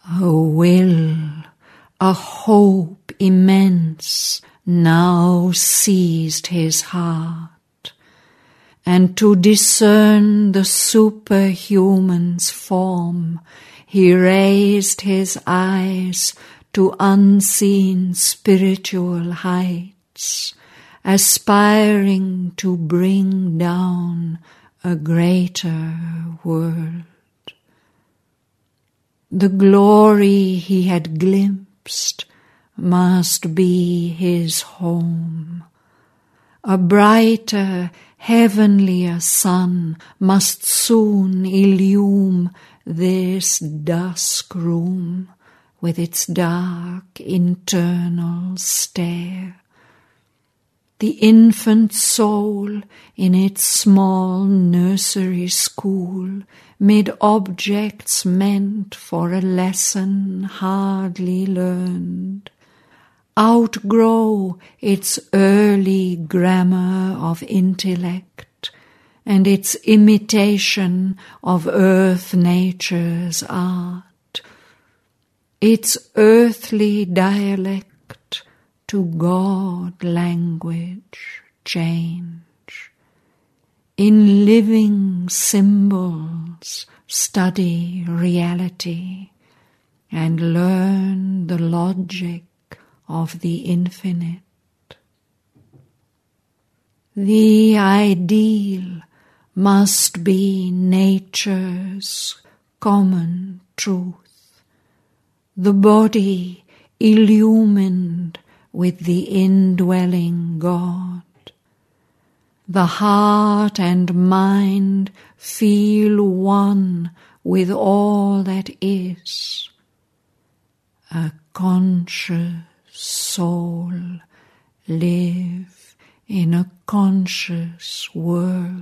A will, a hope immense now seized his heart, and to discern the superhuman's form, he raised his eyes to unseen spiritual heights, aspiring to bring down a greater world. The glory he had glimpsed must be his home. A brighter, heavenlier sun must soon illume this dusk room with its dark internal stare. The infant soul in its small nursery school, mid objects meant for a lesson hardly learned, outgrow its early grammar of intellect and its imitation of earth nature's art, its earthly dialect to God language change. In living symbols study reality and learn the logic of the infinite. The ideal must be nature's common truth, the body illumined with the indwelling God. The heart and mind feel one with all that is. A conscious soul live in a conscious world.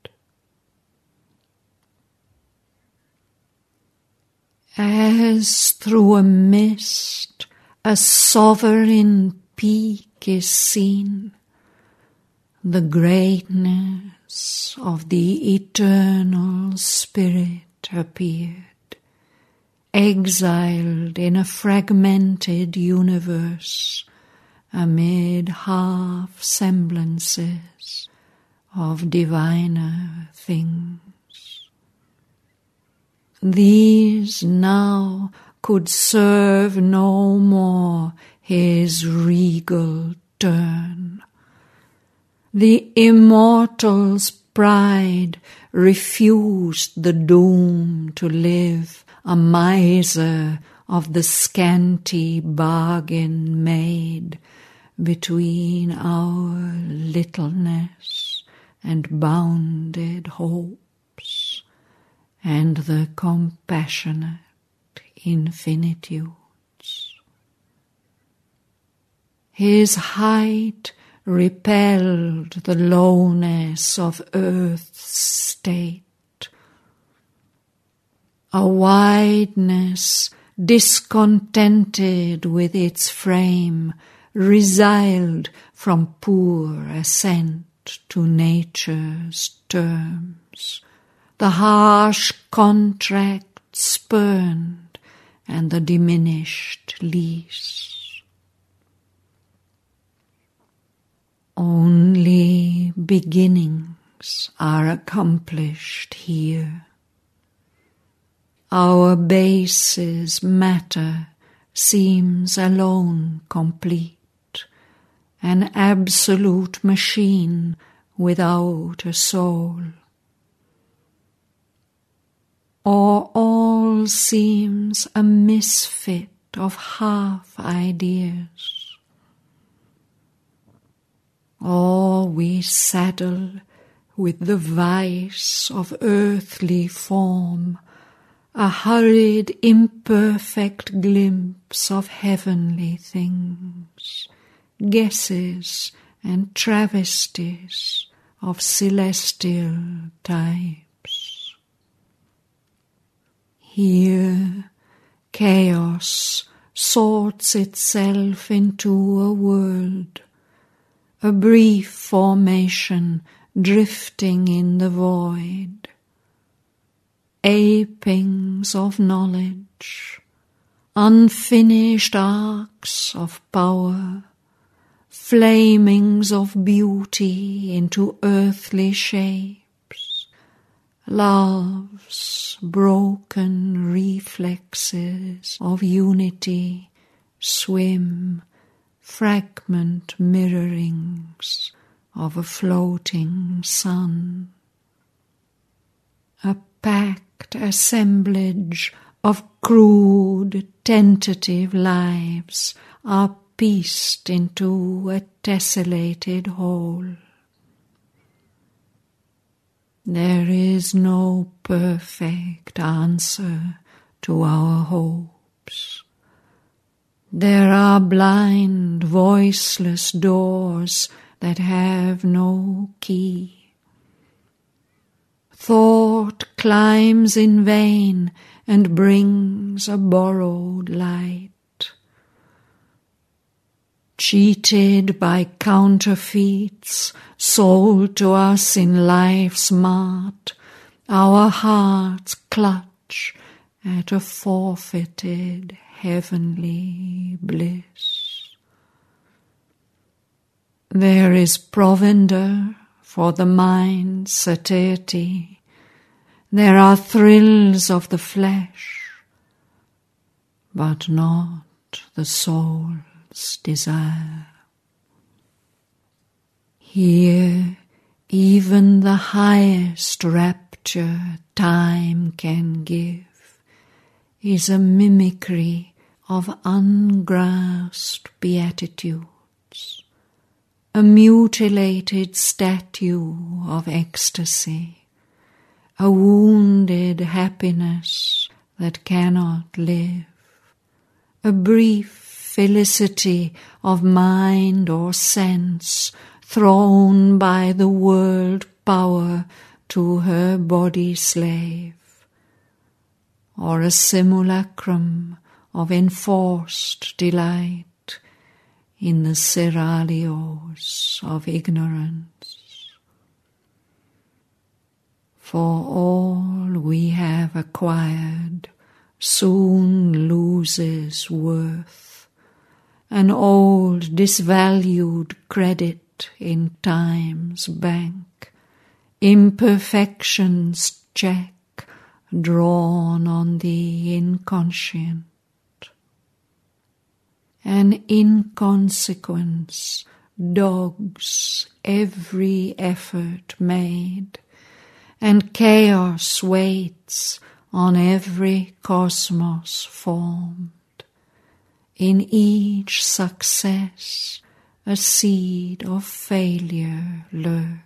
As through a mist a sovereign peak is seen, the greatness of the eternal Spirit appeared, exiled in a fragmented universe amid half-semblances of diviner things. These now could serve no more his regal turn. The immortal's pride refused the doom to live a miser of the scanty bargain made between our littleness and bounded hopes and the compassionate infinitudes. His height repelled the lowness of earth's state. A wideness discontented with its frame resiled from poor ascent to nature's terms. The harsh contract spurned and the diminished lease. Only beginnings are accomplished here. Our base's matter seems alone complete, an absolute machine without a soul. Or all seems a misfit of half ideas. Or we saddle with the vice of earthly form a hurried, imperfect glimpse of heavenly things, guesses and travesties of celestial types. Here chaos sorts itself into a world, a brief formation drifting in the void, apings of knowledge, unfinished arcs of power, flamings of beauty into earthly shapes, love's broken reflexes of unity swim, fragment mirrorings of a floating sun. A packed assemblage of crude, tentative lives are pieced into a tessellated whole. There is no perfect answer to our hopes. There are blind, voiceless doors that have no key. Thought climbs in vain and brings a borrowed light. Cheated by counterfeits sold to us in life's mart, our hearts clutch at a forfeited heavenly bliss. There is provender for the mind's satiety. There are thrills of the flesh, but not the soul's desire. Here, even the highest rapture time can give is a mimicry of ungrasped beatitudes, a mutilated statue of ecstasy, a wounded happiness that cannot live, a brief felicity of mind or sense thrown by the world power to her body slave, or a simulacrum of enforced delight in the seraglios of ignorance. For all we have acquired soon loses worth, an old disvalued credit in time's bank, imperfection's check drawn on the inconscient. An inconsequence dogs every effort made, and chaos waits on every cosmos formed. In each success a seed of failure lurks.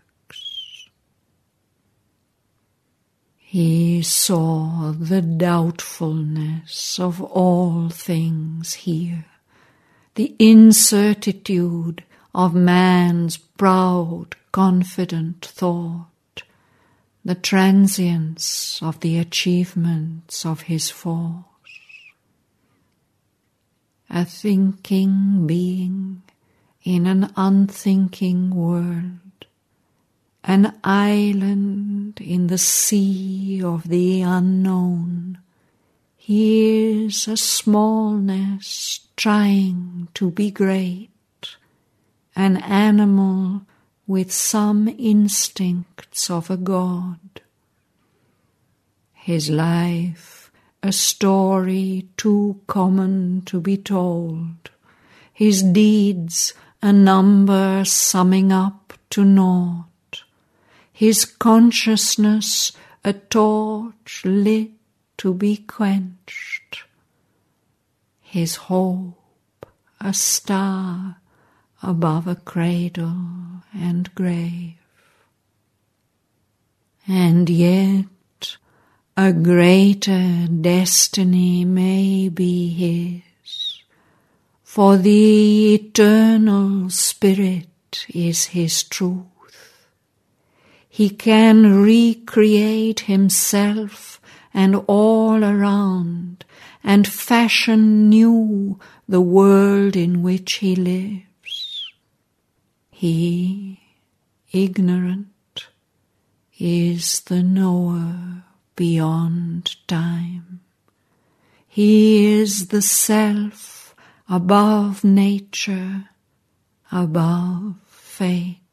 He saw the doubtfulness of all things here, the incertitude of man's proud, confident thought, the transience of the achievements of his force. A thinking being in an unthinking world, an island in the sea of the unknown, he is a smallness trying to be great, an animal with some instincts of a god. His life a story too common to be told, his deeds a number summing up to naught, his consciousness a torch lit to be quenched, his hope a star above a cradle and grave. And yet a greater destiny may be his, for the eternal Spirit is his truth. He can recreate himself and all around, and fashion new the world in which he lives. He, ignorant, is the knower beyond time. He is the self above nature, above fate.